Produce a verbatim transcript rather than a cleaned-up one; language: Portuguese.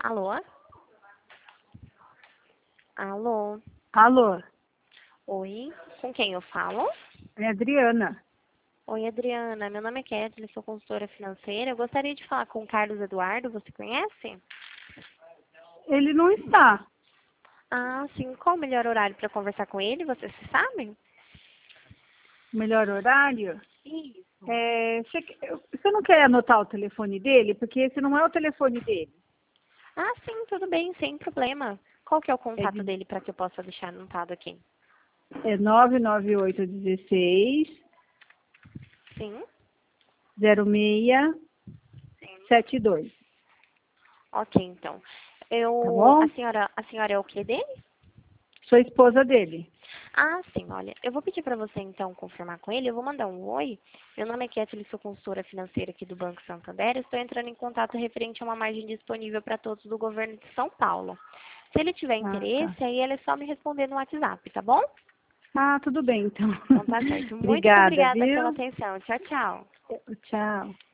Alô? Alô? Alô, Oi? Com quem eu falo? é a Adriana. Oi, Adriana. Meu nome é Kathleen, sou consultora financeira. Eu gostaria de falar com o Carlos Eduardo. Você conhece? Ele não está. Ah, sim. Qual o melhor horário para conversar com ele? Você se sabe? Melhor horário? Isso. É, você, você não quer anotar o telefone dele? Porque esse não é o telefone dele. Ah, sim. Tudo bem. Sem problema. Qual que é o É, contato de, dele para que eu possa deixar anotado aqui? é nove nove oito um seis Sim. zero seis sete dois. Ok, então. Tá Eu, a bom? senhora, a senhora é o que dele? Sou esposa dele. Ah, sim, olha, eu vou pedir para você então confirmar com ele, eu vou mandar um oi. Meu nome é Kathleen, sou consultora financeira aqui do Banco Santander, estou entrando em contato referente a uma margem disponível para todos do governo de São Paulo. Se ele tiver Ah, tá. interesse, aí ele é só me responder no WhatsApp, tá bom? Ah, tudo bem, então. Então tá certo. Muito Obrigada, obrigada pela viu? atenção. Tchau, tchau. Tchau.